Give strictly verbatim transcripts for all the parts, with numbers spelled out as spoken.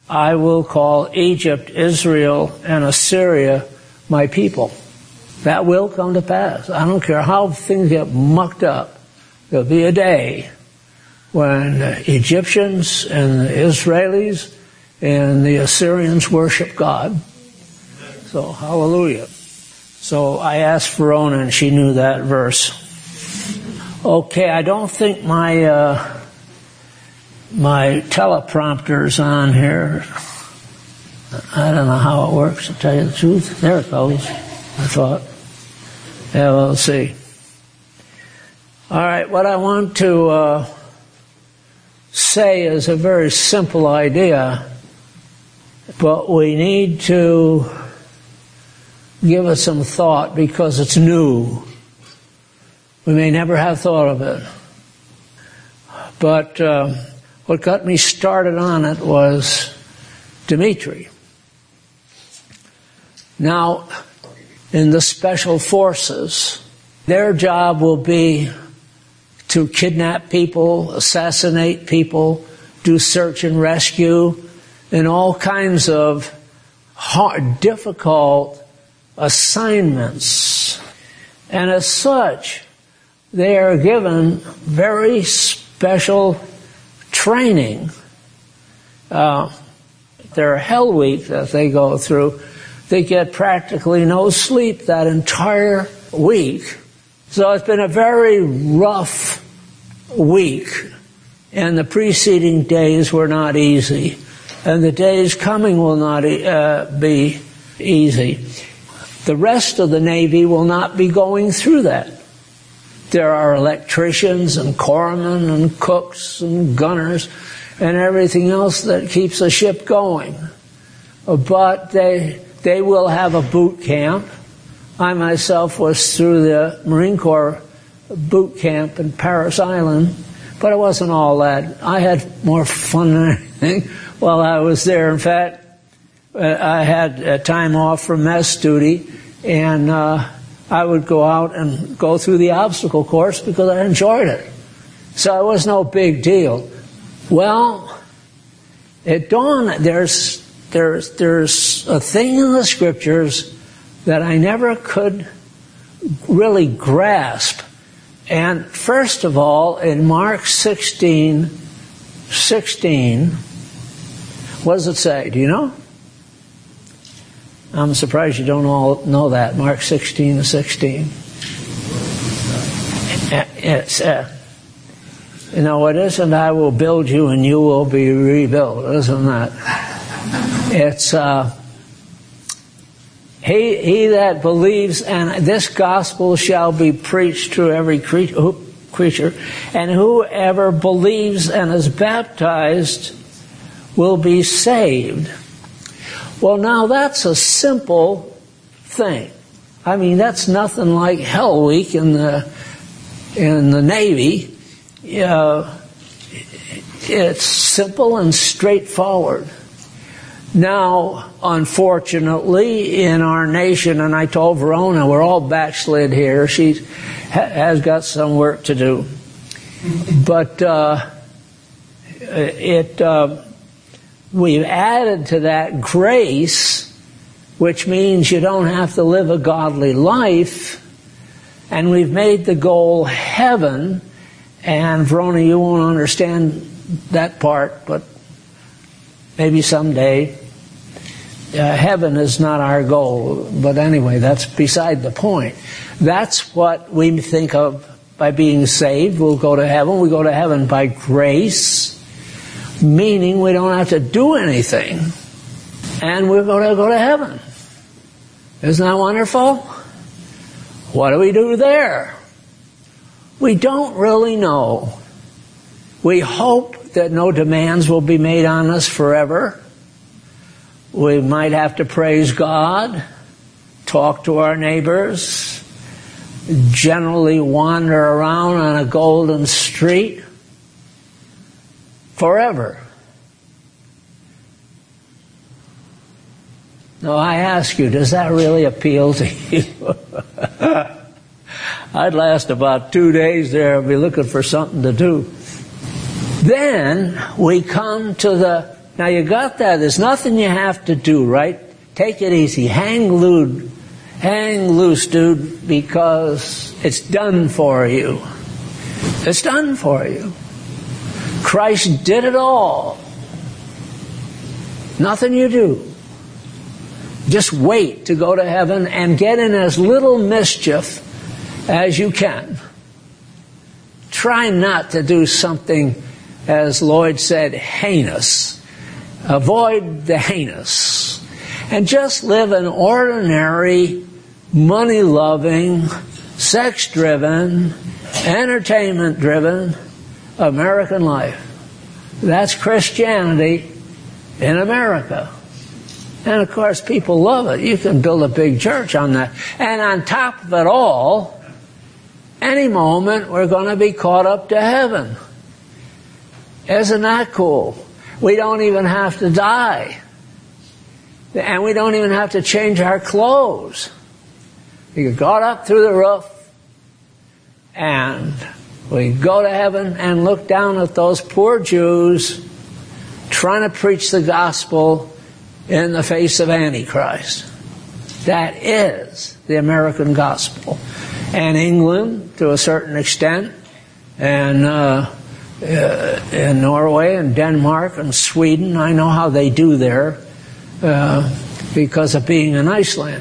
I will call Egypt, Israel, and Assyria my people. That will come to pass. I don't care how things get mucked up. There'll be a day when the Egyptians and the Israelis and the Assyrians worship God. So, hallelujah. So I asked Verona, and she knew that verse. Okay, I don't think my uh, my teleprompter's on here. I don't know how it works, to tell you the truth. There it goes, I thought. Yeah, well, let's see. All right, what I want to uh, say is a very simple idea, but we need to give it some thought because it's new. We may never have thought of it. But uh, what got me started on it was Dmitri. Now, in the special forces, their job will be to kidnap people, assassinate people, do search and rescue, and all kinds of hard, difficult assignments. And as such, they are given very special training. Uh, their hell week that they go through, they get practically no sleep that entire week. So it's been a very rough week, and the preceding days were not easy, and the days coming will not uh, be easy. The rest of the Navy will not be going through that. There are electricians and corpsmen and cooks and gunners and everything else that keeps a ship going. But they they will have a boot camp. I myself was through the Marine Corps boot camp in Parris Island, but it wasn't all that. I had more fun than anything while I was there. In fact, I had a time off from mess duty, and uh, I would go out and go through the obstacle course because I enjoyed it. So it was no big deal. Well, it dawned, there's, there's, there's a thing in the scriptures that I never could really grasp. And first of all, in Mark sixteen, sixteen, what does it say? Do you know? I'm surprised you don't all know that. Mark sixteen to sixteen. It's, uh, you know, it isn't I will build you and you will be rebuilt, isn't that? It's, uh, He, he that believes, and this gospel shall be preached to every creature, and whoever believes and is baptized will be saved. Well, now that's a simple thing. I mean, that's nothing like Hell Week in the in the Navy. Uh, it's simple and straightforward. Now, unfortunately, in our nation, and I told Verona, we're all backslid here. She ha- has got some work to do. But uh, it uh, we've added to that grace, which means you don't have to live a godly life, and we've made the goal heaven. And Verona, you won't understand that part, but maybe someday. Uh, heaven is not our goal, but anyway, that's beside the point. That's what we think of by being saved. We'll go to heaven. We go to heaven by grace, meaning we don't have to do anything, and we're going to go to heaven. Isn't that wonderful? What do we do there? We don't really know. We hope that no demands will be made on us forever. We might have to praise God, talk to our neighbors, generally wander around on a golden street forever. Now I ask you, does that really appeal to you? I'd last about two days there and be looking for something to do. Then we come to the Now you got that. There's nothing you have to do, right? Take it easy. Hang loose. Hang loose, dude, because it's done for you. It's done for you. Christ did it all. Nothing you do. Just wait to go to heaven and get in as little mischief as you can. Try not to do something, as Lloyd said, heinous. Avoid the heinous. And just live an ordinary, money-loving, sex-driven, entertainment-driven American life. That's Christianity in America. And of course, people love it. You can build a big church on that. And on top of it all, any moment we're going to be caught up to heaven. Isn't that cool? We don't even have to die. And we don't even have to change our clothes. You got up through the roof, and we go to heaven and look down at those poor Jews trying to preach the gospel in the face of Antichrist. That is the American gospel. And England, to a certain extent, and uh, uh, in Norway and Denmark and Sweden, I know how they do there uh, because of being in Iceland.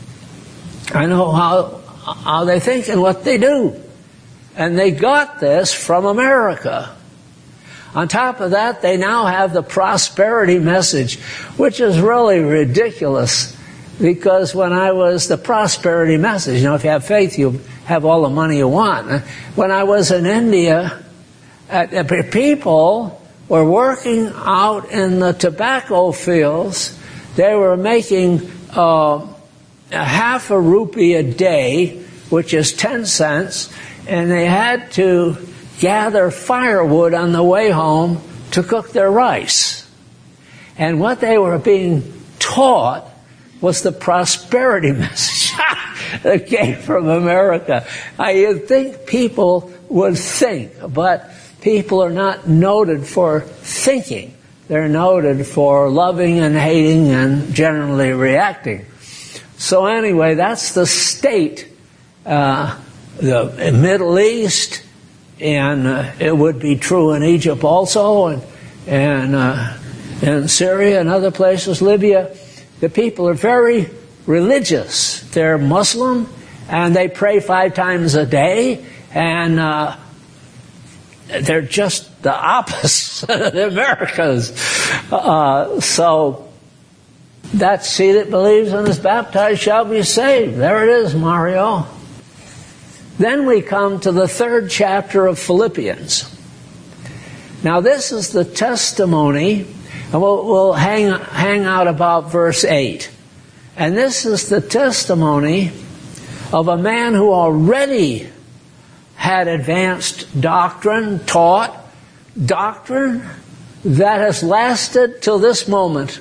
I know how how they think and what they do. And they got this from America. On top of that, they now have the prosperity message, which is really ridiculous, because when I was the prosperity message, you know, if you have faith, you have all the money you want. When I was in India, uh, people were working out in the tobacco fields. They were making uh, a half a rupee a day, which is ten cents, and they had to gather firewood on the way home to cook their rice. And what they were being taught was the prosperity message that came from America. I think people would think, but people are not noted for thinking. They're noted for loving and hating and generally reacting. So anyway, that's the state, uh, the Middle East, and uh, it would be true in Egypt also, and and uh, in Syria and other places, Libya. The people are very religious. They're Muslim, and they pray five times a day, and uh, they're just the opposite of the Americans. Uh, so that he that believes and is baptized shall be saved. There it is, Mario. Then we come to the third chapter of Philippians. Now this is the testimony, and we'll, we'll hang, hang out about verse eight. And this is the testimony of a man who already had advanced doctrine, taught doctrine that has lasted till this moment.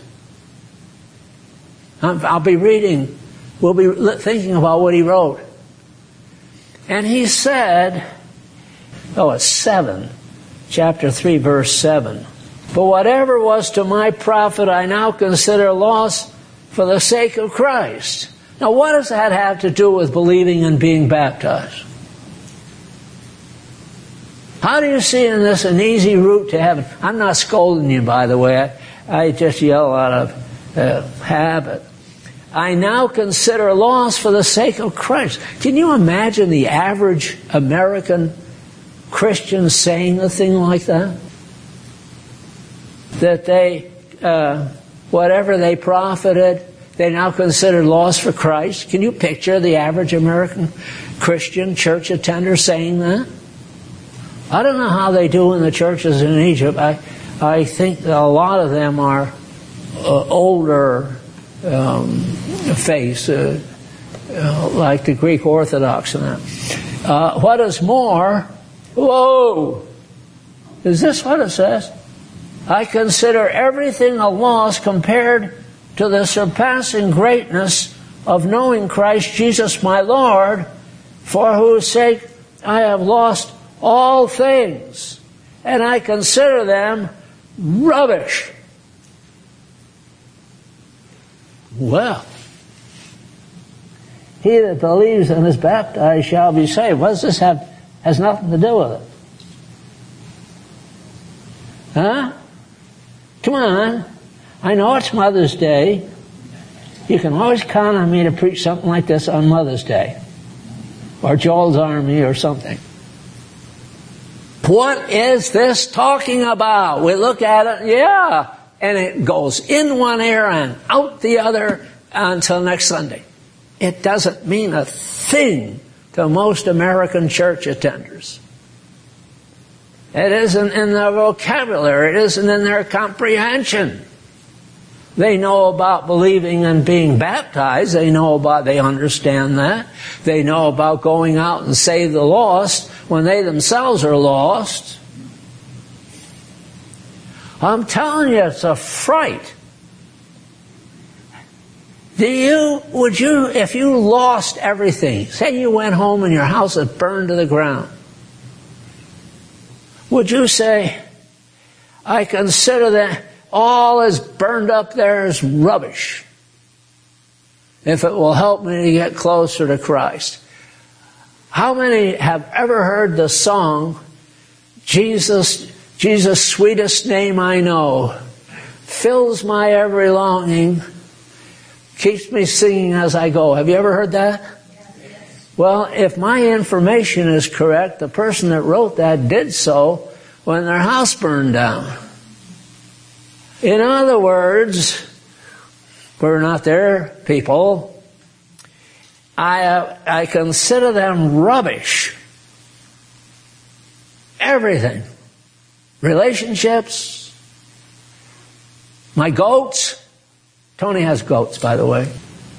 I'll be reading, we'll be thinking about what he wrote. And he said, oh, it's seven, chapter three, verse seven. But whatever was to my profit, I now consider loss for the sake of Christ. Now, what does that have to do with believing and being baptized? How do you see in this an easy route to heaven? I'm not scolding you, by the way. I, I just yell out of uh, habit. I now consider loss for the sake of Christ. Can you imagine the average American Christian saying a thing like that? That they, uh, whatever they profited, they now consider loss for Christ. Can you picture the average American Christian church attender saying that? I don't know how they do in the churches in Egypt. I, I think a lot of them are uh, older Um, face, uh, uh, like the Greek Orthodox and that. Uh, what is more, whoa, is this what it says? I consider everything a loss compared to the surpassing greatness of knowing Christ Jesus my Lord, for whose sake I have lost all things, and I consider them rubbish. Well, he that believes and is baptized shall be saved. What does this have? Has nothing to do with it. Huh? Come on. I know it's Mother's Day. You can always count on me to preach something like this on Mother's Day. Or Joel's Army or something. What is this talking about? We look at it, yeah, and it goes in one ear and out the other until next Sunday. It doesn't mean a thing to most American church attenders. It isn't in their vocabulary. It isn't in their comprehension. They know about believing and being baptized. They know about, they understand that. They know about going out and save the lost when they themselves are lost. I'm telling you, it's a fright. Do you, would you, if you lost everything, say you went home and your house had burned to the ground, would you say, I consider that all is burned up there is rubbish if it will help me to get closer to Christ? How many have ever heard the song, Jesus, Jesus, sweetest name I know, fills my every longing, keeps me singing as I go? Have you ever heard that? Well, if my information is correct, the person that wrote that did so when their house burned down. In other words, we're not their people. I, uh, I consider them rubbish. Everything. Relationships. My goats. Tony has goats, by the way.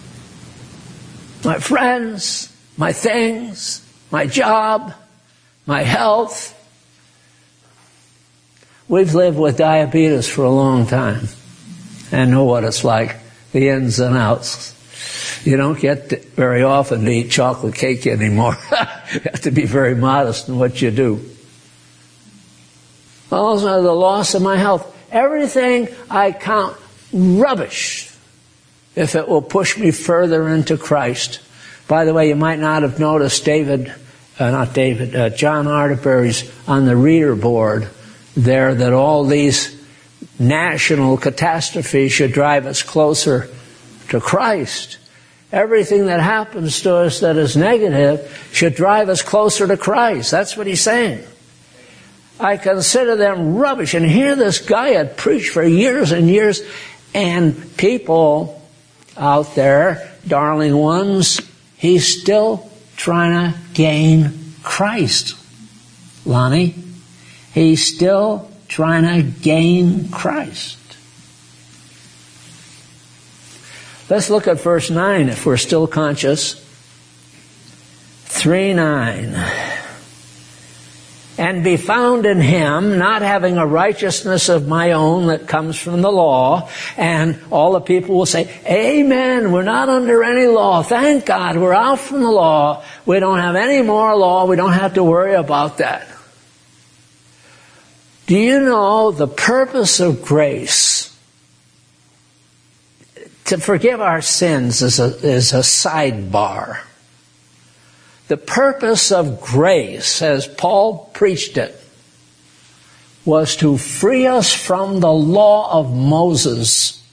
My friends. My things. My job. My health. We've lived with diabetes for a long time and know what it's like, the ins and outs. You don't get to, very often to eat chocolate cake anymore. You have to be very modest in what you do. Also, the loss of my health. Everything I count rubbish if it will push me further into Christ. By the way, you might not have noticed David, uh, not David, uh, John Arterbury's on the reader board there that all these national catastrophes should drive us closer to Christ. Everything that happens to us that is negative should drive us closer to Christ. That's what he's saying. I consider them rubbish. And here this guy had preached for years and years, and people out there, darling ones, he's still trying to gain Christ. Lonnie, he's still trying to gain Christ. Let's look at verse nine if we're still conscious. three nine. And be found in him, not having a righteousness of my own that comes from the law. And all the people will say, amen, we're not under any law. Thank God, we're out from the law. We don't have any more law. We don't have to worry about that. Do you know the purpose of grace? To forgive our sins is a, is a sidebar. The purpose of grace, as Paul preached it, was to free us from the law of Moses.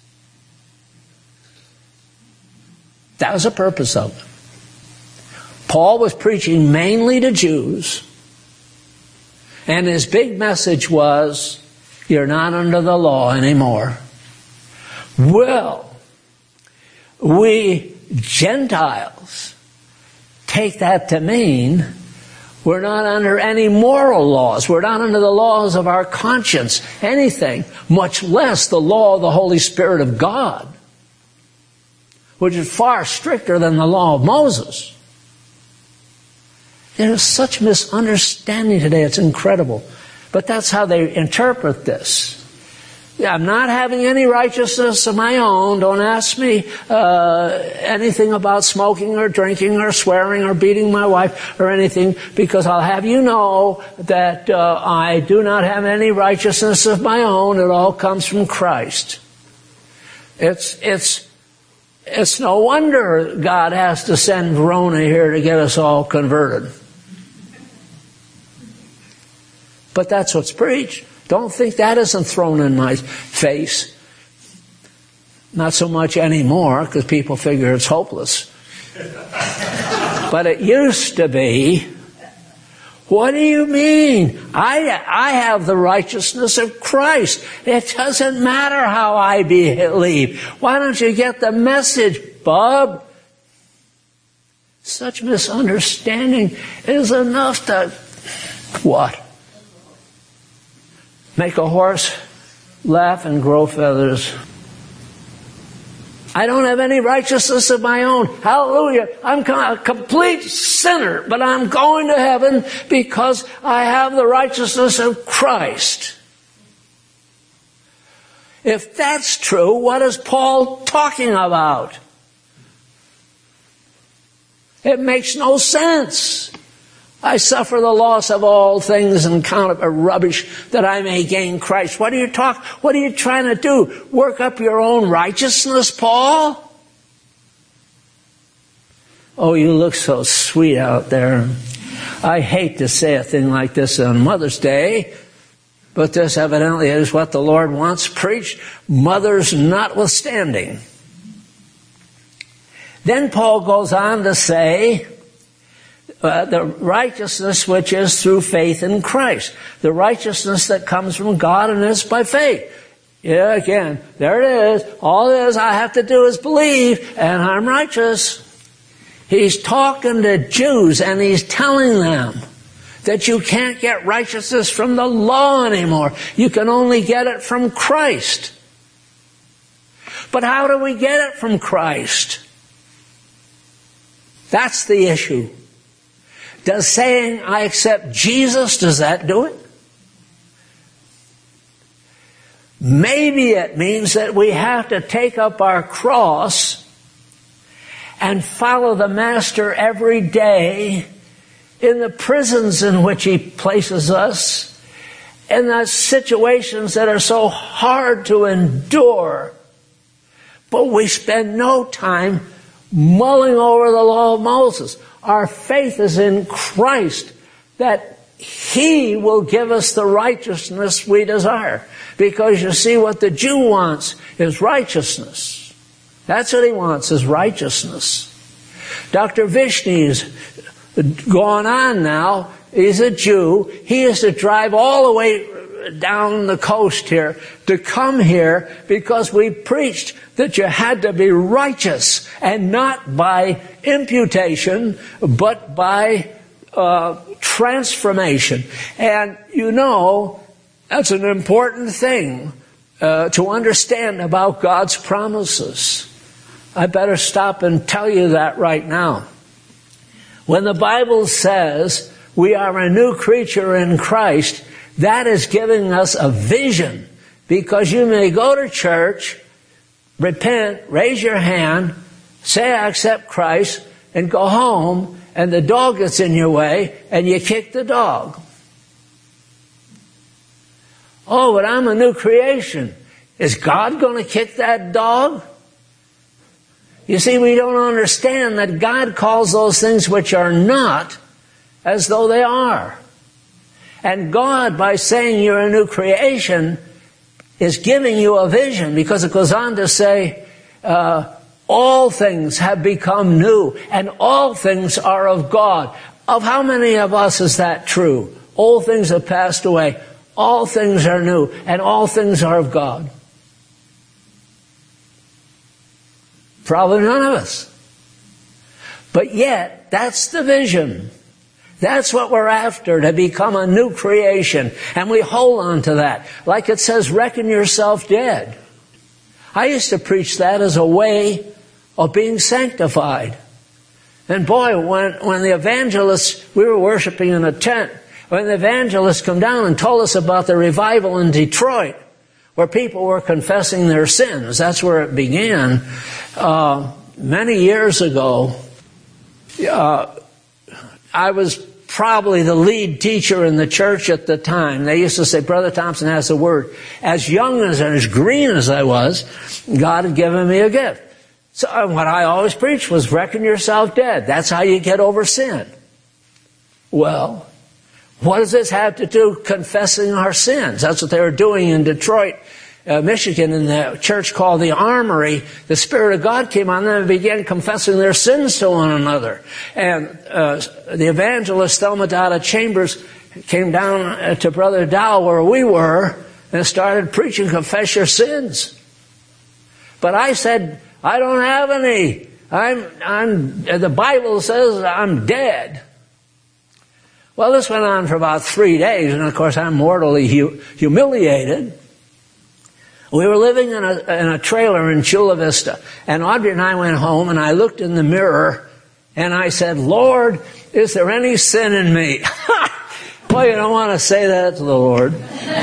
That was the purpose of it. Paul was preaching mainly to Jews, and his big message was, you're not under the law anymore. Well, we Gentiles take that to mean we're not under any moral laws. We're not under the laws of our conscience, anything, much less the law of the Holy Spirit of God, which is far stricter than the law of Moses. There is such misunderstanding today, it's incredible. But that's how they interpret this. I'm not having any righteousness of my own. Don't ask me uh, anything about smoking or drinking or swearing or beating my wife or anything, because I'll have you know that uh, I do not have any righteousness of my own. It all comes from Christ. It's it's It's no wonder God has to send Verona here to get us all converted. But that's what's preached. Don't think that isn't thrown in my face. Not so much anymore, because people figure it's hopeless. But it used to be. What do you mean? I, I have the righteousness of Christ. It doesn't matter how I believe. Why don't you get the message, bub? Such misunderstanding is enough to, what? Make a horse laugh and grow feathers. I don't have any righteousness of my own. Hallelujah. I'm a complete sinner, but I'm going to heaven because I have the righteousness of Christ. If that's true, what is Paul talking about? It makes no sense. I suffer the loss of all things and count it a rubbish that I may gain Christ. What are you talking? What are you trying to do? Work up your own righteousness, Paul? Oh, you look so sweet out there. I hate to say a thing like this on Mother's Day, but this evidently is what the Lord wants preached, mothers notwithstanding. Then Paul goes on to say, Uh, the righteousness which is through faith in Christ. The righteousness that comes from God and is by faith. Yeah, again, there it is. All it is I have to do is believe and I'm righteous. He's talking to Jews and he's telling them that you can't get righteousness from the law anymore. You can only get it from Christ. But how do we get it from Christ? That's the issue. Does saying, I accept Jesus, does that do it? Maybe it means that we have to take up our cross and follow the Master every day in the prisons in which He places us, in the situations that are so hard to endure. But we spend no time mulling over the law of Moses. Our faith is in Christ, that He will give us the righteousness we desire. Because you see, what the Jew wants is righteousness. That's what he wants, is righteousness. Doctor Vishni's gone on now. He's a Jew. He has to drive all the way down the coast here to come here because we preached that you had to be righteous, and not by imputation but by uh, transformation. And you know, that's an important thing uh, to understand about God's promises. I better stop and tell you that right now. When the Bible says we are a new creature in Christ, that is giving us a vision, because you may go to church, repent, raise your hand, say I accept Christ, and go home, and the dog gets in your way, and you kick the dog. Oh, but I'm a new creation. Is God going to kick that dog? You see, we don't understand that God calls those things which are not as though they are. And God, by saying you're a new creation, is giving you a vision, because it goes on to say, uh, all things have become new, and all things are of God. Of how many of us is that true? All things have passed away. All things are new, and all things are of God. Probably none of us. But yet, that's the vision. That's what we're after, to become a new creation. And we hold on to that. Like it says, reckon yourself dead. I used to preach that as a way of being sanctified. And boy, when, when the evangelists, we were worshiping in a tent, when the evangelists come down and told us about the revival in Detroit, where people were confessing their sins, that's where it began, uh, many years ago. Uh, I was probably the lead teacher in the church at the time. They used to say, Brother Thompson has a word. As young as and as green as I was, God had given me a gift. So what I always preached was reckon yourself dead. That's how you get over sin. Well, what does this have to do with confessing our sins? That's what they were doing in Detroit, uh, Michigan, in the church called the Armory. The Spirit of God came on them and began confessing their sins to one another. And uh, the evangelist Thelma Dada Chambers came down to Brother Dow where we were and started preaching, confess your sins. But I said, I don't have any. I'm, I'm, the Bible says I'm dead. Well, this went on for about three days, and of course I'm mortally hu- humiliated. We were living in a, in a trailer in Chula Vista, and Audrey and I went home, and I looked in the mirror, and I said, Lord, is there any sin in me? Well, you don't want to say that to the Lord.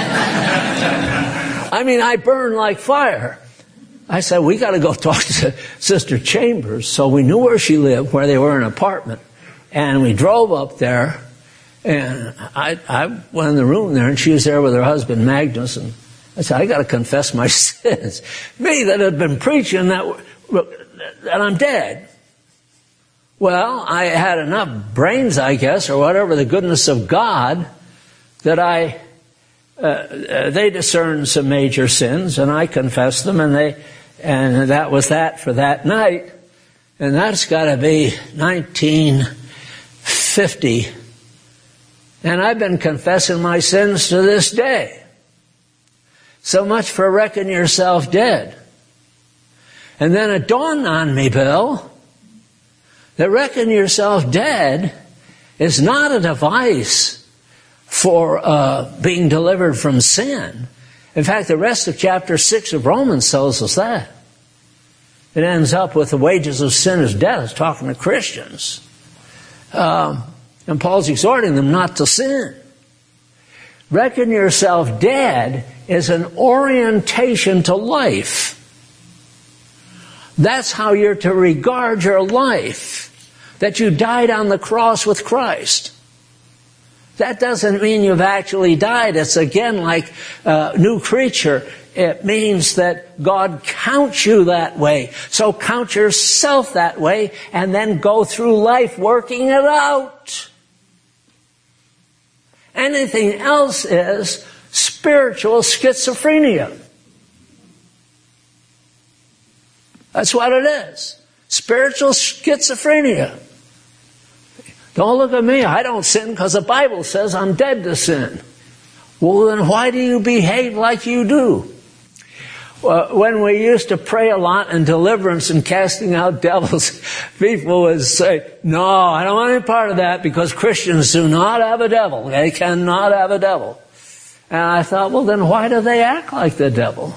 I mean, I burn like fire. I said, we got to go talk to Sister Chambers. So we knew where she lived, where they were in an apartment. And we drove up there. And I, I went in the room there, and she was there with her husband, Magnus. And I said, I got to confess my sins. Me that had been preaching that, that I'm dead. Well, I had enough brains, I guess, or whatever, the goodness of God, that I, uh, uh, they discerned some major sins, and I confessed them, and they, and that was that for that night. And that's got to be nineteen fifty. And I've been confessing my sins to this day. So much for reckon yourself dead. And then it dawned on me, Bill, that reckon yourself dead is not a device for uh, being delivered from sin. In fact, the rest of chapter six of Romans tells us that. It ends up with the wages of sin is death. It's talking to Christians. Um, and Paul's exhorting them not to sin. Reckon yourself dead is an orientation to life. That's how you're to regard your life. That you died on the cross with Christ. That doesn't mean you've actually died. It's again like a new creature. It means that God counts you that way. So count yourself that way and then go through life working it out. Anything else is spiritual schizophrenia. That's what it is. Spiritual schizophrenia. Don't look at me. I don't sin because the Bible says I'm dead to sin. Well, then why do you behave like you do? Well, when we used to pray a lot in deliverance and casting out devils, people would say, no, I don't want any part of that because Christians do not have a devil. They cannot have a devil. And I thought, well, then why do they act like the devil?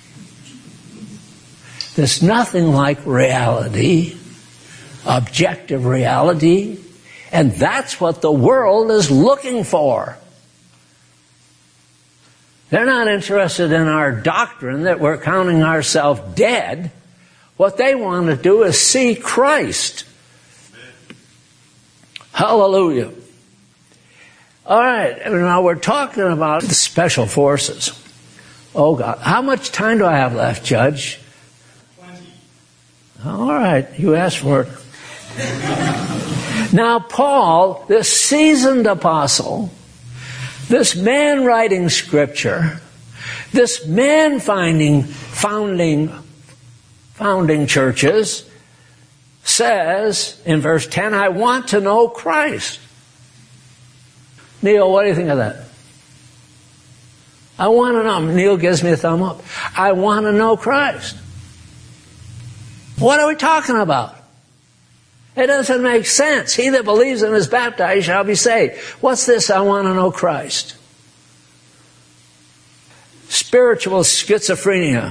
There's nothing like reality, objective reality, and that's what the world is looking for. They're not interested in our doctrine that we're counting ourselves dead. What they want to do is see Christ. Hallelujah. All right, now we're talking about the special forces. Oh, God. How much time do I have left, Judge? twenty. All right, you asked for it. Now, Paul, this seasoned apostle, this man writing scripture, this man finding, founding, founding churches, says in verse ten, I want to know Christ. Neil, what do you think of that? I want to know. Neil gives me a thumb up. I want to know Christ. What are we talking about? It doesn't make sense. He that believes and is baptized shall be saved. What's this? I want to know Christ. Spiritual schizophrenia.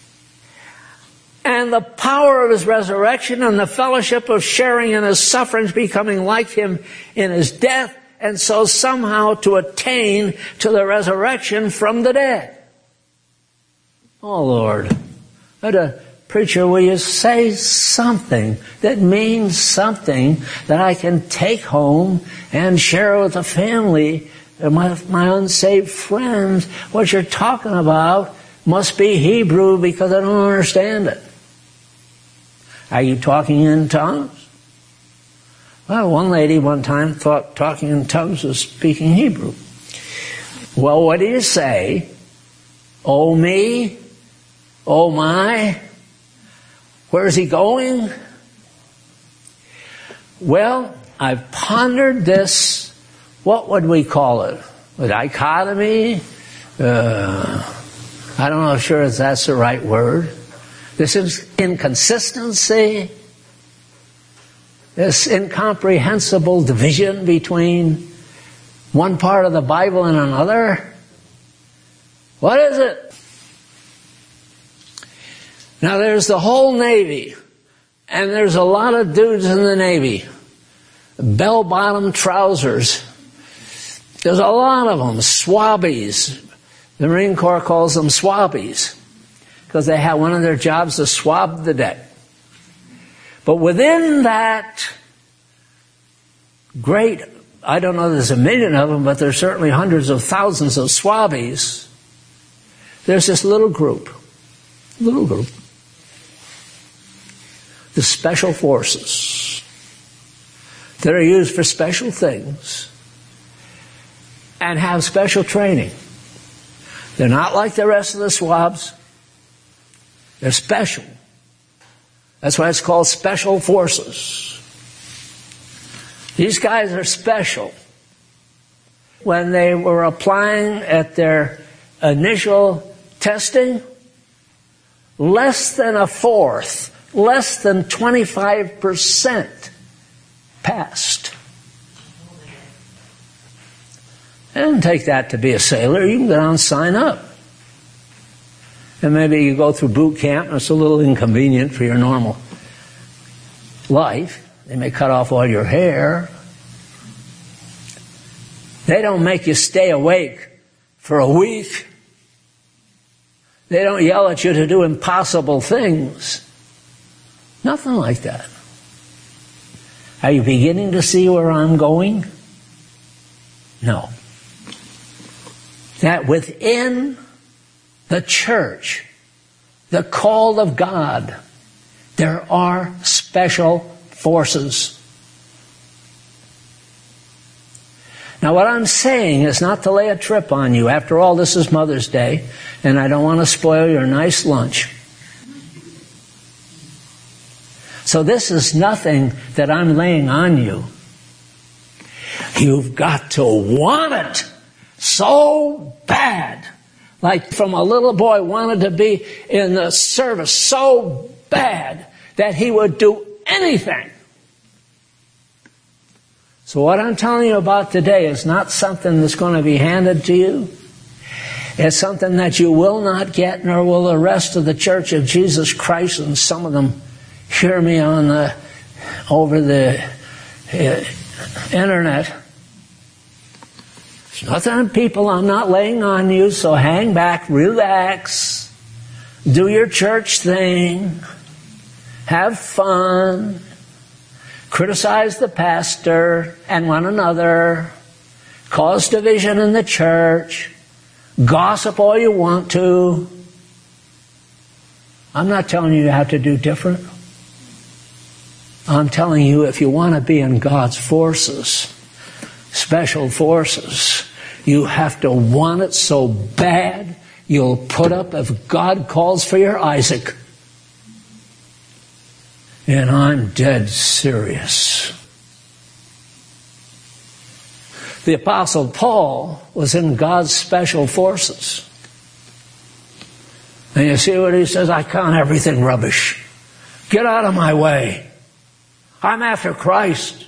And the power of his resurrection and the fellowship of sharing in his sufferings, becoming like him in his death, and so somehow to attain to the resurrection from the dead. Oh, Lord. What a preacher, will you say something that means something that I can take home and share with the family, my, my unsaved friends? What you're talking about must be Hebrew because I don't understand it. Are you talking in tongues? Well, one lady one time thought talking in tongues was speaking Hebrew. Well, what do you say? Oh me? Oh my? Where's he going? Well, I've pondered this, what would we call it? A dichotomy? Uh, I don't know sure if that's the right word. This is inconsistency. This incomprehensible division between one part of the Bible and another. What is it? Now there's the whole Navy, and there's a lot of dudes in the Navy. Bell-bottom trousers. There's a lot of them, swabbies. The Marine Corps calls them swabbies because they have one of their jobs to swab the deck. But within that great, I don't know if there's a million of them, but there's certainly hundreds of thousands of swabbies. There's this little group, little group, the special forces that are used for special things and have special training. They're not like the rest of the swabs. They're special. That's why it's called special forces. These guys are special. When they were applying at their initial testing, less than a fourth, less than twenty-five percent passed. It doesn't take that to be a sailor. You can go down and sign up. And maybe you go through boot camp and it's a little inconvenient for your normal life. They may cut off all your hair. They don't make you stay awake for a week. They don't yell at you to do impossible things. Nothing like that. Are you beginning to see where I'm going? No. That within the church, the called of God, there are special forces. Now what I'm saying is not to lay a trip on you. After all, this is Mother's Day, and I don't want to spoil your nice lunch. So this is nothing that I'm laying on you. You've got to want it so bad. Like from a little boy wanted to be in the service so bad that he would do anything. So what I'm telling you about today is not something that's going to be handed to you. It's something that you will not get, nor will the rest of the Church of Jesus Christ, and some of them hear me on the over the uh, internet. There's nothing on people I'm not laying on you, so hang back, relax, do your church thing, have fun, criticize the pastor and one another, cause division in the church, gossip all you want to. I'm not telling you you have to do different. I'm telling you, if you want to be in God's forces, special forces, you have to want it so bad you'll put up if God calls for your Isaac. And I'm dead serious. The Apostle Paul was in God's special forces. And you see what he says? I count everything rubbish. Get out of my way. I'm after Christ.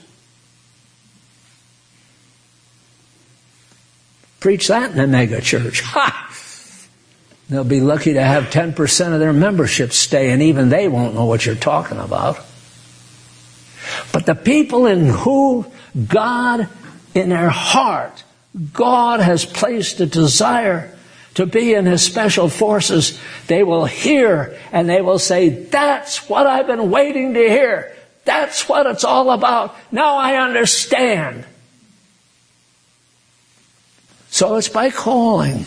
Preach that in a mega church. Ha! They'll be lucky to have ten percent of their membership stay, and even they won't know what you're talking about. But the people in who God, in their heart, God has placed a desire to be in His special forces, they will hear and they will say, that's what I've been waiting to hear. That's what it's all about. Now I understand. So it's by calling.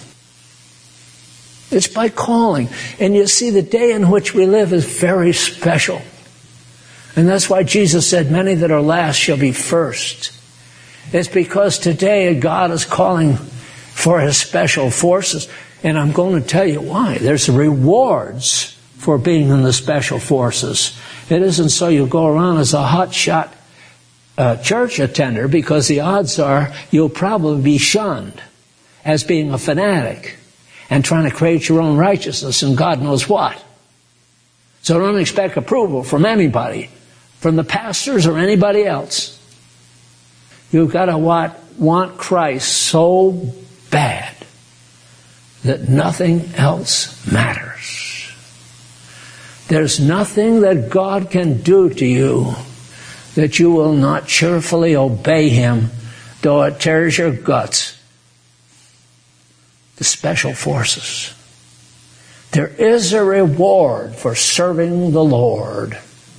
It's by calling. And you see, the day in which we live is very special. And that's why Jesus said, many that are last shall be first. It's because today God is calling for his special forces. And I'm going to tell you why. There's rewards for being in the special forces. It isn't so you go around as a hotshot uh, church attender, because the odds are you'll probably be shunned as being a fanatic and trying to create your own righteousness and God knows what. So don't expect approval from anybody, from the pastors or anybody else. You've got to want, want Christ so bad that nothing else matters. There's nothing that God can do to you that you will not cheerfully obey him, though it tears your guts. The special forces. There is a reward for serving the Lord.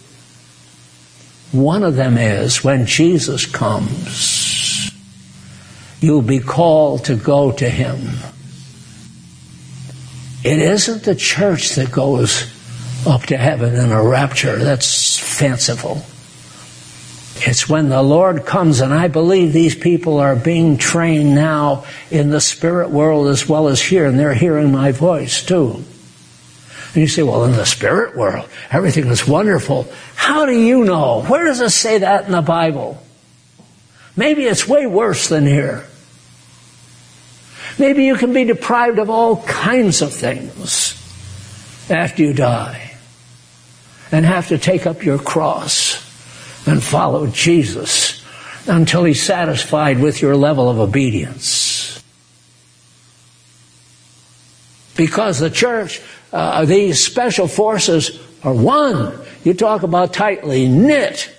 One of them is when Jesus comes, you'll be called to go to him. It isn't the church that goes up to heaven in a rapture. That's fanciful. It's when the Lord comes, and I believe these people are being trained now in the spirit world as well as here, and they're hearing my voice too. And you say, well, in the spirit world, everything is wonderful. How do you know? Where does it say that in the Bible? Maybe it's way worse than here. Maybe you can be deprived of all kinds of things after you die and have to take up your cross and follow Jesus until he's satisfied with your level of obedience. Because the church, uh, these special forces are one. You talk about tightly knit.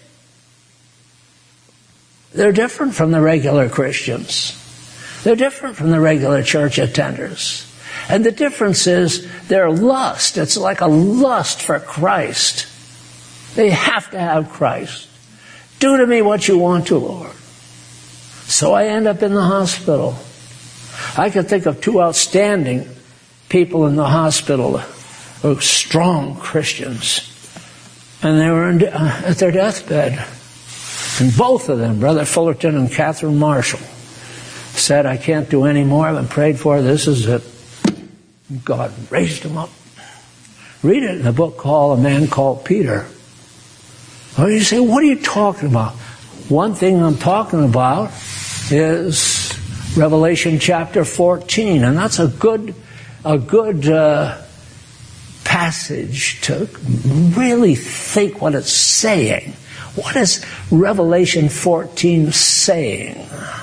They're different from the regular Christians. They're different from the regular church attenders. And the difference is their lust. It's like a lust for Christ. They have to have Christ. Do to me what you want to, Lord. So I end up in the hospital. I could think of two outstanding people in the hospital, strong Christians. And they were in, uh, at their deathbed. And both of them, Brother Fullerton and Catherine Marshall, said, I can't do any more. I've been prayed for. This is it. God raised them up. Read it in a book called A Man Called Peter. Well, you say, what are you talking about? One thing I'm talking about is Revelation chapter fourteen. And that's a good, a good uh, passage to really think what it's saying. What is Revelation fourteen saying?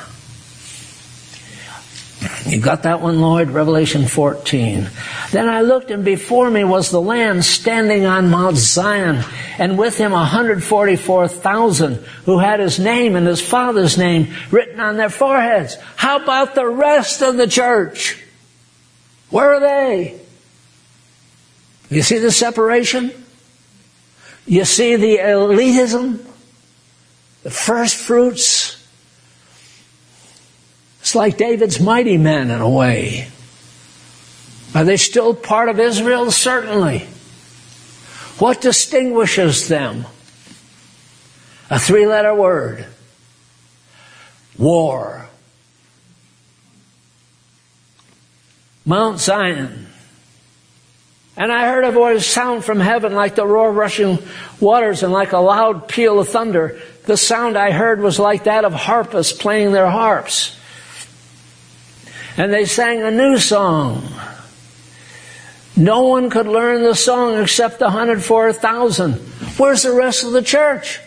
You got that one, Lord? Revelation fourteen. Then I looked, and before me was the Lamb standing on Mount Zion, and with him one hundred forty-four thousand who had his name and his Father's name written on their foreheads. How about the rest of the church? Where are they? You see the separation? You see the elitism? The first fruits? It's like David's mighty men in a way. Are they still part of Israel? Certainly. What distinguishes them? A three-letter word. War. Mount Zion. And I heard a voice sound from heaven like the roar of rushing waters and like a loud peal of thunder. The sound I heard was like that of harpists playing their harps. And they sang a new song. No one could learn the song except the one hundred four thousand. Where's the rest of the church?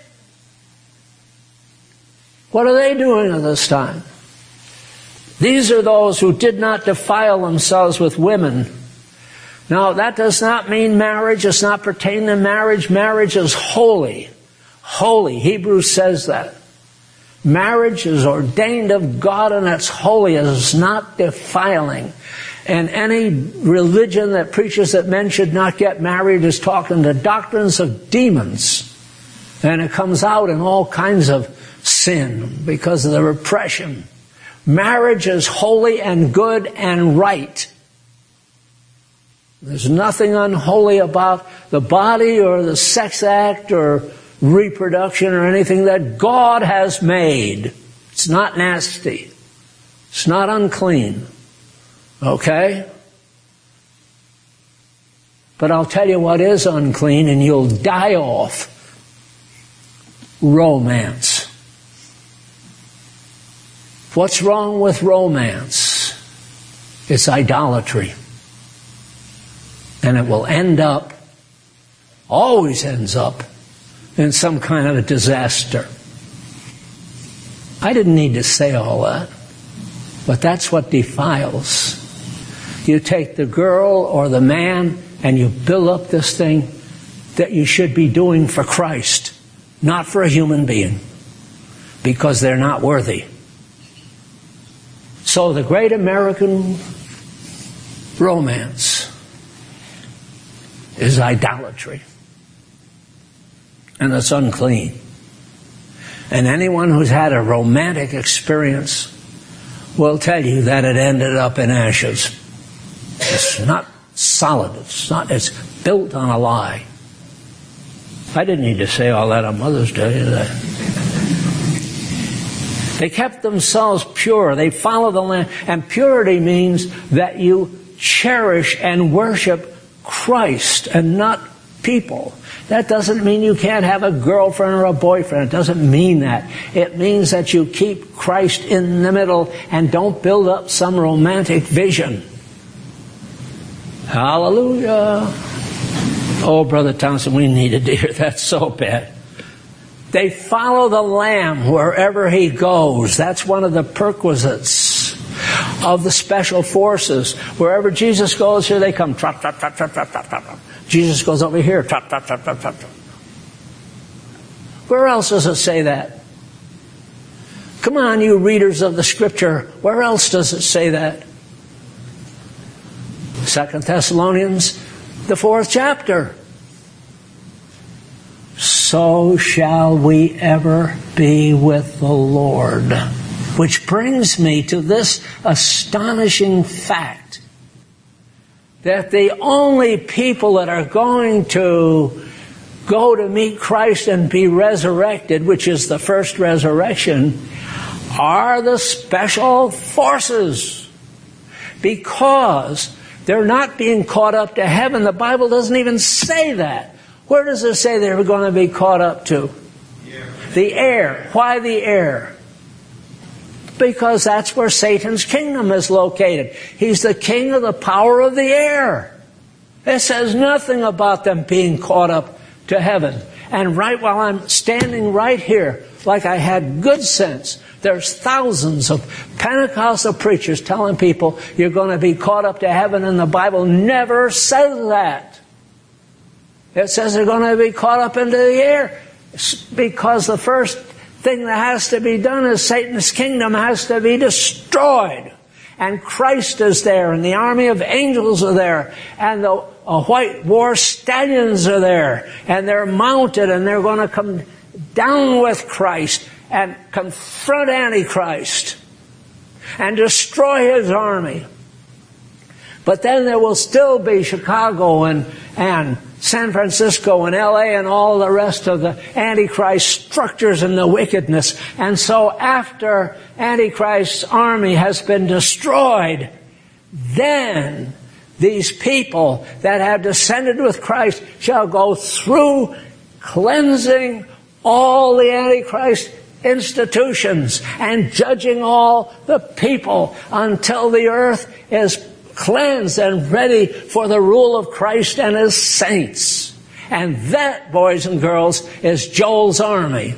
What are they doing at this time? These are those who did not defile themselves with women. Now, that does not mean marriage. It's not pertaining to marriage. Marriage is holy. Holy. Hebrews says that. Marriage is ordained of God and it's holy. It is not defiling. And any religion that preaches that men should not get married is talking the doctrines of demons. And it comes out in all kinds of sin because of the repression. Marriage is holy and good and right. There's nothing unholy about the body or the sex act or reproduction or anything that God has made. It's not nasty. It's not unclean. Okay? But I'll tell you what is unclean, and you'll die off. Romance. What's wrong with romance? It's idolatry. And it will end up, always ends up, in some kind of a disaster. I didn't need to say all that, but that's what defiles. You take the girl or the man and you build up this thing that you should be doing for Christ, not for a human being, because they're not worthy. So the great American romance is idolatry. And it's unclean. And anyone who's had a romantic experience will tell you that it ended up in ashes. It's not solid. It's not. It's built on a lie. I didn't need to say all that on Mother's Day, did I? They kept themselves pure. They follow the Lamb. And purity means that you cherish and worship Christ and not people. That doesn't mean you can't have a girlfriend or a boyfriend. It doesn't mean that. It means that you keep Christ in the middle and don't build up some romantic vision. Hallelujah. Oh, Brother Thompson, we needed to hear that so bad. They follow the Lamb wherever he goes. That's one of the perquisites of the special forces. Wherever Jesus goes, here they come. Trot, trot, trot, trot, trot, trot, trot. Jesus goes over here. Trot, trot, trot, trot, trot, trot. Where else does it say that? Come on, you readers of the Scripture. Where else does it say that? Second Thessalonians, the fourth chapter. So shall we ever be with the Lord. Which brings me to this astonishing fact, that the only people that are going to go to meet Christ and be resurrected, which is the first resurrection, are the special forces. Because they're not being caught up to heaven. The Bible doesn't even say that. Where does it say they're going to be caught up to? Yeah. The air. Why the air? Because that's where Satan's kingdom is located. He's the king of the power of the air. It says nothing about them being caught up to heaven. And right while I'm standing right here, like I had good sense, there's thousands of Pentecostal preachers telling people you're going to be caught up to heaven, and the Bible never says that. It says they're going to be caught up into the air, because the first thing that has to be done is Satan's kingdom has to be destroyed. And Christ is there, and the army of angels are there, and the uh, white war stallions are there, and they're mounted, and they're going to come down with Christ and confront Antichrist and destroy his army. But then there will still be Chicago and, and San Francisco and L A and all the rest of the Antichrist structures and the wickedness. And so after Antichrist's army has been destroyed, then these people that have descended with Christ shall go through cleansing all the Antichrist institutions and judging all the people until the earth is cleansed and ready for the rule of Christ and his saints. And that, boys and girls, is Joel's army.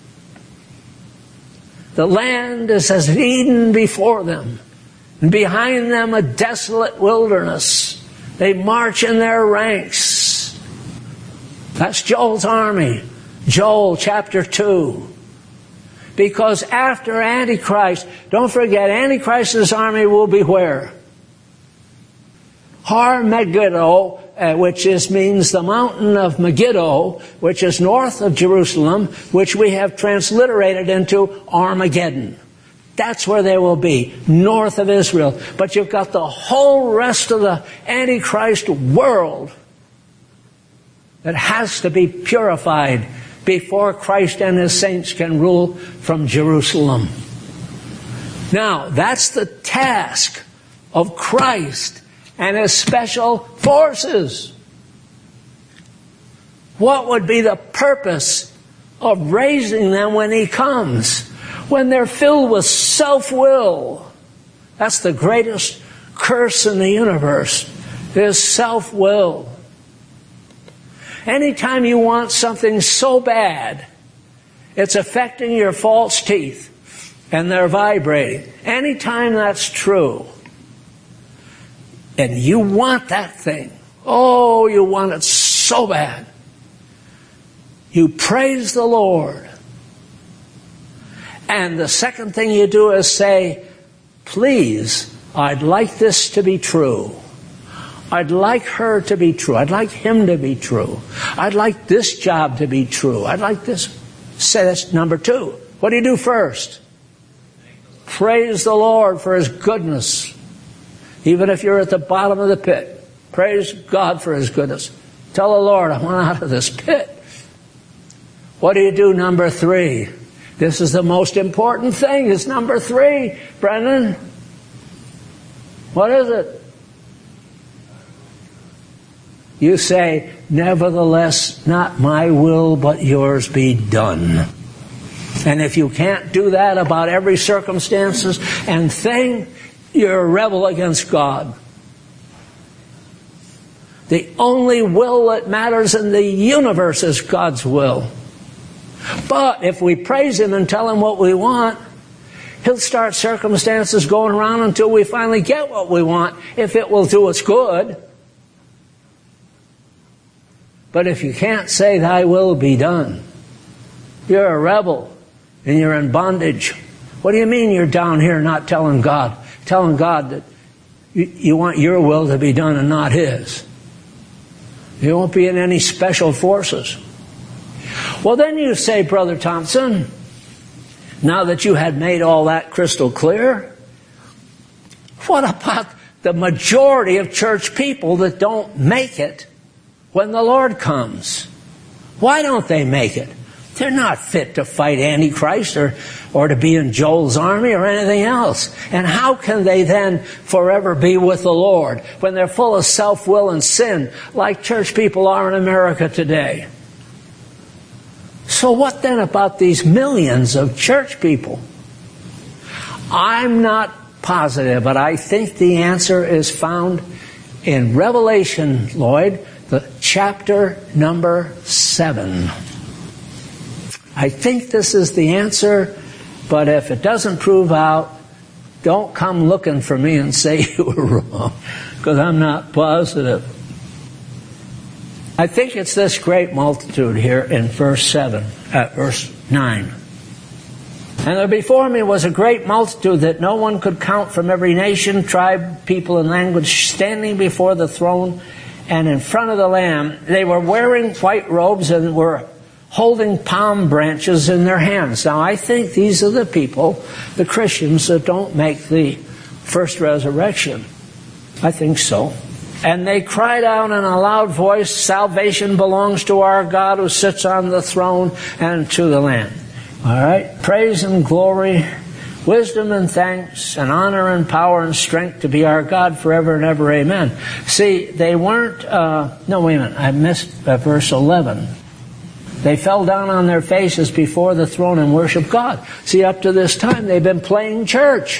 The land is as Eden before them, and behind them a desolate wilderness. They march in their ranks. That's Joel's army. Joel chapter two. Because after Antichrist, don't forget, Antichrist's army will be where? Har Megiddo, uh, which is, means the mountain of Megiddo, which is north of Jerusalem, which we have transliterated into Armageddon. That's where they will be, north of Israel. But you've got the whole rest of the Antichrist world that has to be purified before Christ and his saints can rule from Jerusalem. Now, that's the task of Christ and his special forces. What would be the purpose of raising them when he comes? When they're filled with self-will. That's the greatest curse in the universe, is self-will. Anytime you want something so bad, it's affecting your false teeth and they're vibrating. Anytime that's true, and you want that thing, oh, you want it so bad, you praise the Lord. And the second thing you do is say, please, I'd like this to be true. I'd like her to be true. I'd like him to be true. I'd like this job to be true. I'd like this. Say that's number two. What do you do first? Praise the Lord for his goodness. Even if you're at the bottom of the pit, praise God for his goodness. Tell the Lord, I want out of this pit. What do you do number three? This is the most important thing. It's number three, Brendan. What is it? You say, nevertheless, not my will, but yours be done. And if you can't do that about every circumstances and thing, you're a rebel against God. The only will that matters in the universe is God's will. But if we praise him and tell him what we want, he'll start circumstances going around until we finally get what we want, if it will do us good. But if you can't say, thy will be done, you're a rebel and you're in bondage. What do you mean you're down here not telling God? Telling God that you, you want your will to be done and not his. You won't be in any special forces. Well, then you say, Brother Thompson, now that you had made all that crystal clear, what about the majority of church people that don't make it when the Lord comes? Why don't they make it? They're not fit to fight Antichrist or, or to be in Joel's army or anything else. And how can they then forever be with the Lord when they're full of self-will and sin like church people are in America today? So what then about these millions of church people? I'm not positive, but I think the answer is found in Revelation, Lloyd, the chapter number seven. I think this is the answer, but if it doesn't prove out, don't come looking for me and say you were wrong, because I'm not positive. I think it's this great multitude here in verse seven, uh, verse nine. And there before me was a great multitude that no one could count, from every nation, tribe, people, and language, standing before the throne and in front of the Lamb. They were wearing white robes and were holding palm branches in their hands. Now, I think these are the people, the Christians, that don't make the first resurrection. I think so. And they cried out in a loud voice, salvation belongs to our God who sits on the throne and to the Lamb. All right? Praise and glory, wisdom and thanks, and honor and power and strength to be our God forever and ever. Amen. See, they weren't... Uh, no, wait a minute. I missed uh, verse eleven. They fell down on their faces before the throne and worshiped God. See, up to this time, they've been playing church.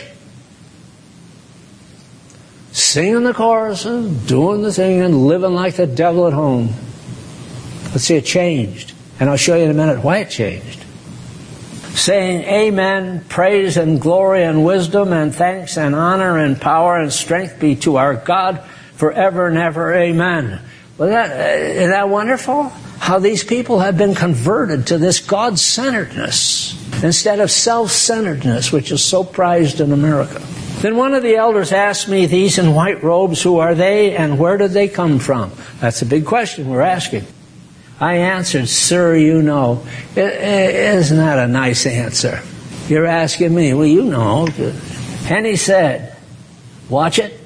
Singing the choruses, doing the thing, and living like the devil at home. Let's see, it changed. And I'll show you in a minute why it changed. Saying, amen, praise and glory and wisdom and thanks and honor and power and strength be to our God forever and ever. Amen. Well, that, isn't that wonderful? How these people have been converted to this God-centeredness instead of self-centeredness, which is so prized in America. Then one of the elders asked me, these in white robes, who are they and where did they come from? That's a big question we're asking. I answered, sir, you know. Isn't that a nice answer? You're asking me, well, you know. And he said, watch it.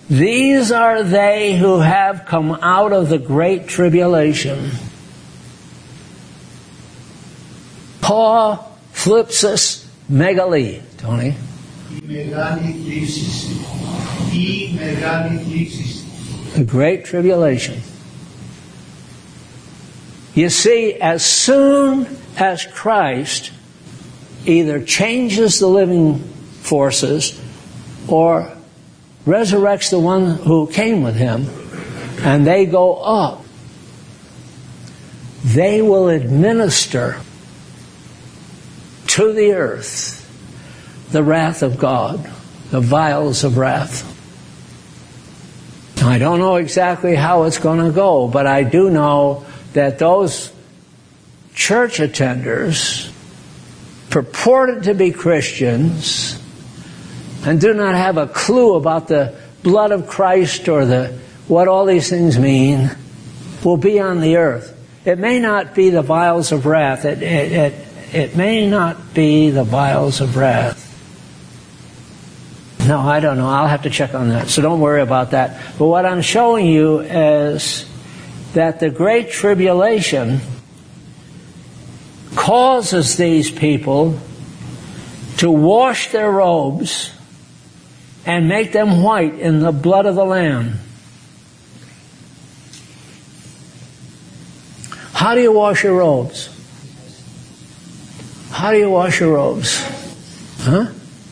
These are they who have come out of the great tribulation. Ha flipsis megali, Tony. The Great Tribulation. You see, as soon as Christ either changes the living forces or resurrects the one who came with him, and they go up, they will administer to the earth the wrath of God, the vials of wrath. Now, I don't know exactly how it's going to go, but I do know that those church attenders purported to be Christians and do not have a clue about the blood of Christ or the what all these things mean will be on the earth. It may not be the vials of wrath. It, it, it, it may not be the vials of wrath. No, I don't know. I'll have to check on that. So don't worry about that. But what I'm showing you is that the Great Tribulation causes these people to wash their robes and make them white in the blood of the Lamb. How do you wash your robes? How do you wash your robes? Huh?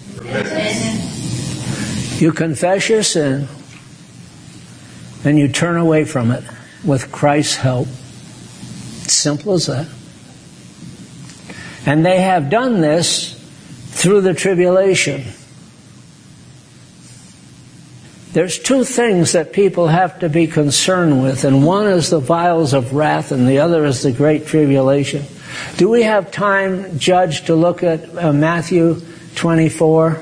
You confess your sin and you turn away from it with Christ's help. Simple as that. And they have done this through the tribulation. There's two things that people have to be concerned with, and one is the vials of wrath and the other is the Great Tribulation. Do we have time, Judge, to look at uh, Matthew twenty-four?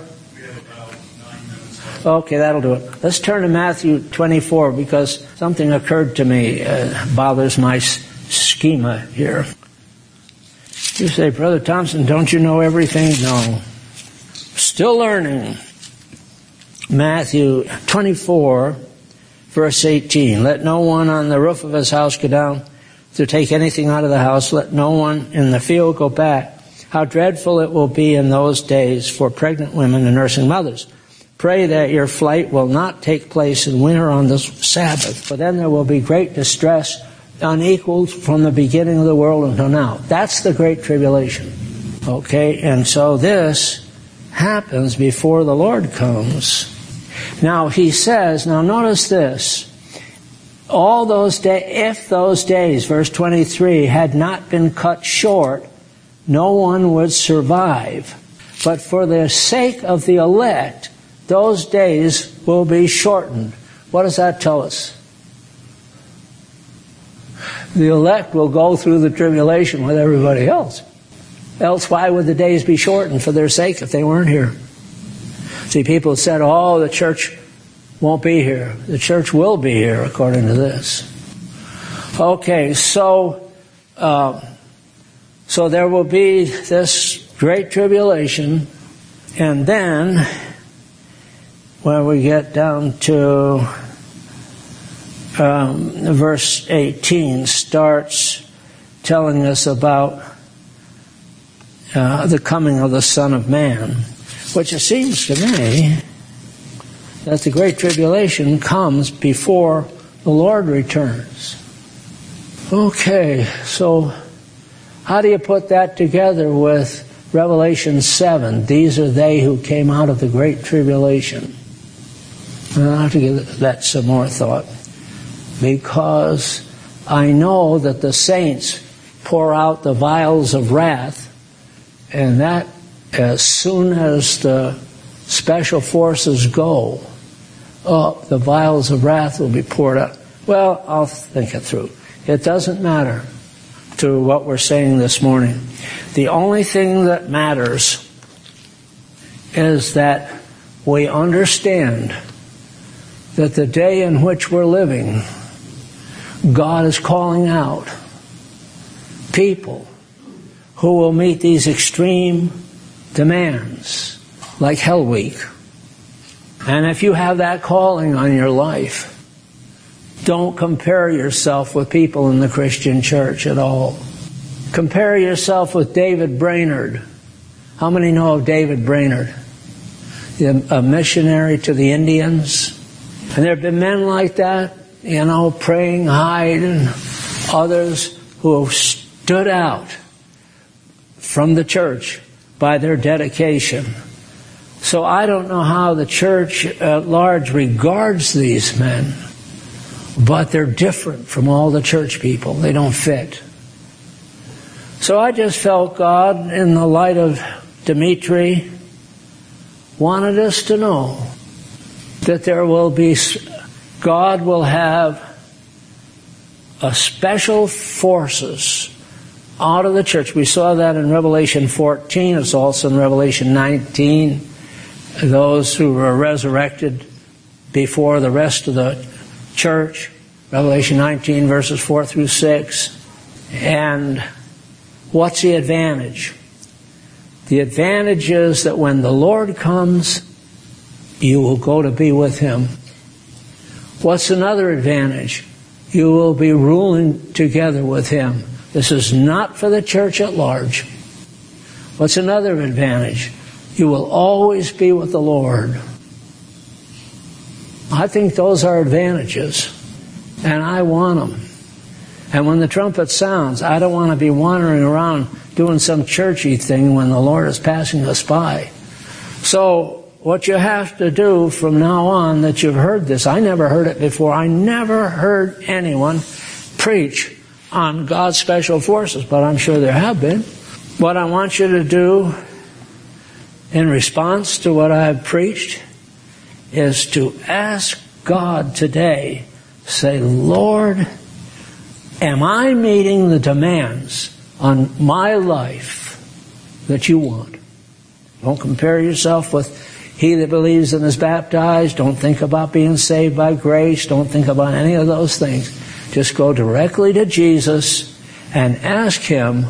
Okay, that'll do it. Let's turn to Matthew twenty-four because something occurred to me, uh, bothers my s- schema here. You say, Brother Thompson, don't you know everything? No. Still learning. Matthew twenty-four, verse eighteen. Let no one on the roof of his house go down to take anything out of the house. Let no one in the field go back. How dreadful it will be in those days for pregnant women and nursing mothers. Pray that your flight will not take place in winter on the Sabbath, for then there will be great distress, unequaled from the beginning of the world until now. That's the Great Tribulation. Okay, and so this happens before the Lord comes. Now he says, now notice this, all those days, if those days, verse twenty-three, had not been cut short, no one would survive. But for the sake of the elect, those days will be shortened. What does that tell us? The elect will go through the tribulation with everybody else. Else why would the days be shortened for their sake if they weren't here? See, people said, oh, the church won't be here. The church will be here according to this. Okay, so uh, so there will be this great tribulation, and then when we get down to um, verse eighteen, starts telling us about uh, the coming of the Son of Man, which it seems to me that the Great Tribulation comes before the Lord returns. Okay, so how do you put that together with Revelation seven? These are they who came out of the Great Tribulation. And I'll have to give that some more thought, because I know that the saints pour out the vials of wrath, and that as soon as the special forces go up, the vials of wrath will be poured out. Well, I'll think it through. It doesn't matter to what we're saying this morning. The only thing that matters is that we understand that the day in which we're living, God is calling out people who will meet these extreme demands, like Hell Week. And if you have that calling on your life, don't compare yourself with people in the Christian church at all. Compare yourself with David Brainerd. How many know of David Brainerd? A missionary to the Indians. And there have been men like that, you know, praying Hyde and others who have stood out from the church by their dedication. So I don't know how the church at large regards these men, but they're different from all the church people. They don't fit. So I just felt God, in the light of Dimitri, wanted us to know that there will be, God will have a special forces out of the church. We saw that in Revelation fourteen. It's also in Revelation nineteen. Those who were resurrected before the rest of the church. Revelation nineteen, verses four through six. And what's the advantage? The advantage is that when the Lord comes, you will go to be with Him. What's another advantage? You will be ruling together with Him. This is not for the church at large. What's another advantage? You will always be with the Lord. I think those are advantages, and I want them. And when the trumpet sounds, I don't want to be wandering around doing some churchy thing when the Lord is passing us by. So what you have to do from now on, that you've heard this, I never heard it before. I never heard anyone preach on God's special forces, but I'm sure there have been. What I want you to do in response to what I've preached is to ask God today, say, Lord, am I meeting the demands on my life that you want? Don't compare yourself with he that believes and is baptized. Don't think about being saved by grace. Don't think about any of those things. Just go directly to Jesus and ask Him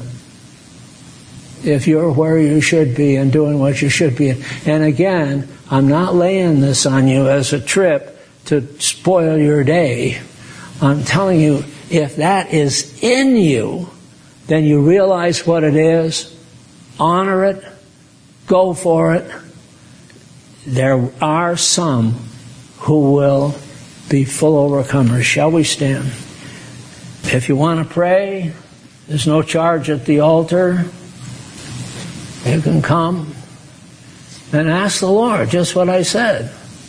if you're where you should be and doing what you should be. And again, I'm not laying this on you as a trip to spoil your day. I'm telling you, if that is in you, then you realize what it is, honor it, go for it. There are some who will be full overcomers. Shall we stand? If you want to pray, there's no charge at the altar. You can come and ask the Lord just what I said.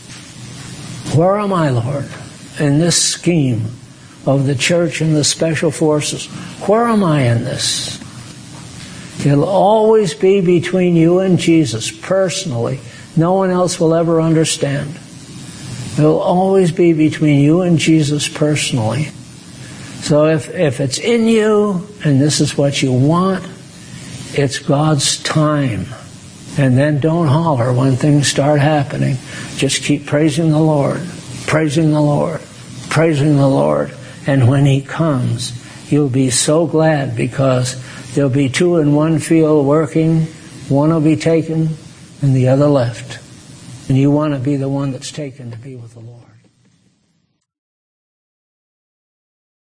Where am I, Lord, in this scheme of the church and the special forces? Where am I in this? It'll always be between you and Jesus personally. No one else will ever understand. It'll always be between you and Jesus personally. So if, if it's in you and this is what you want, it's God's time. And then don't holler when things start happening. Just keep praising the Lord, praising the Lord, praising the Lord. And when He comes, you'll be so glad, because there'll be two in one field working. One will be taken and the other left. And you want to be the one that's taken to be with the Lord.